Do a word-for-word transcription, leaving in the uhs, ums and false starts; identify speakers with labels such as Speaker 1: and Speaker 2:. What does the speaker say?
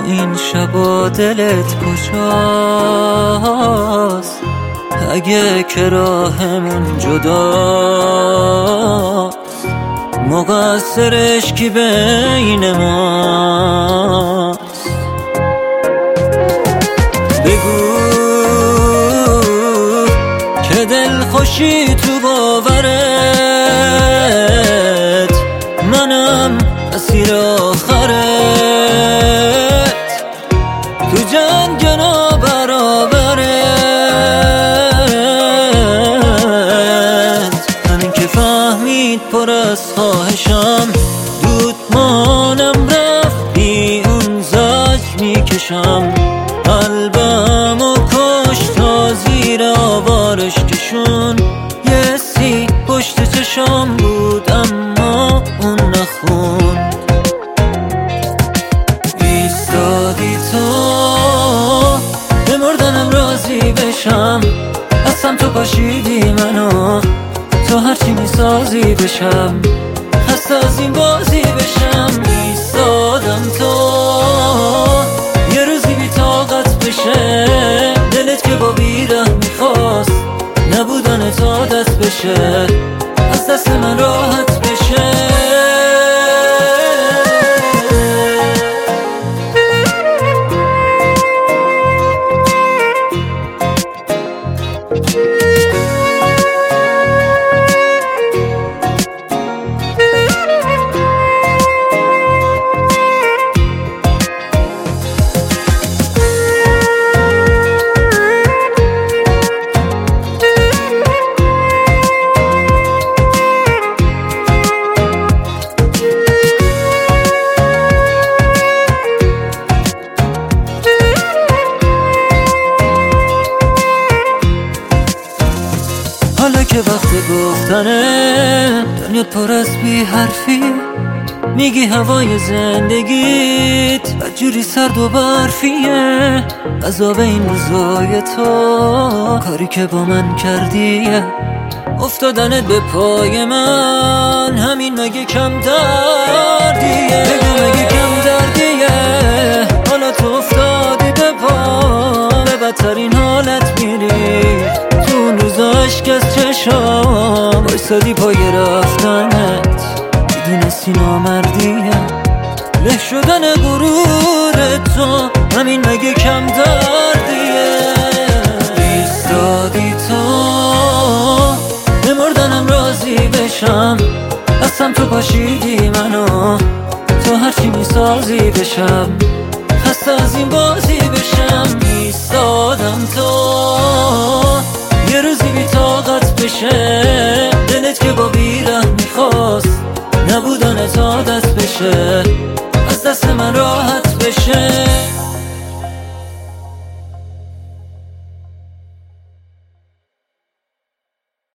Speaker 1: این شبا دلت کجاست؟ اگه که راهمون جداست مقصرش کی بین ماست؟ بگو که دل خوشی تو باورت، منم اسیر آخرت، تو جنگ نابرابرت. همین که فهمید پر از خواهشم، دود مانم رفت بی اون زج میکشم. قلبم و کش تا زیر آوارش کشون. یه سی پشت چشم بود اما اون نخوند. ایستادی تو به مردنم راضی بشم، اصلا تو پاشیدی منو تو هرچی میسازی بشم. خسته از این بازی بشم. ایستادم تو یه روزی بی طاقت بشه، دلت که با بیره میخواست نبودن تا دست بشه، از دست من راحت بشه. حالا که وقت گفتنه، دنیا پر از بی حرفی، میگی هوای زندگیت بدجوری سرد و برفیه. عذاب این روزای تو کاری که با من کردیه، افتادنت به پای من همین مگه کم دردیه؟ بگو مگه کم دردیه؟ حالا تو افتادی به پا، به بدترین حالت میری. تو اون روزا عشق از چشام بایستادی پای رفتنت، میدونستی نامردیه. له شدن غرور تو همین مگه کم دردیه؟ ایستادی تو به مردنم راضی بشم، اصلا تو پاشیدی منو تو هرچی میسازی بشم. خسته از این بازی بشم. ایستادم تو یه روزی بی طاقت بشه، دلت که با بیره میخواست نبودن تا دست بشه، از دست من راحت بشه.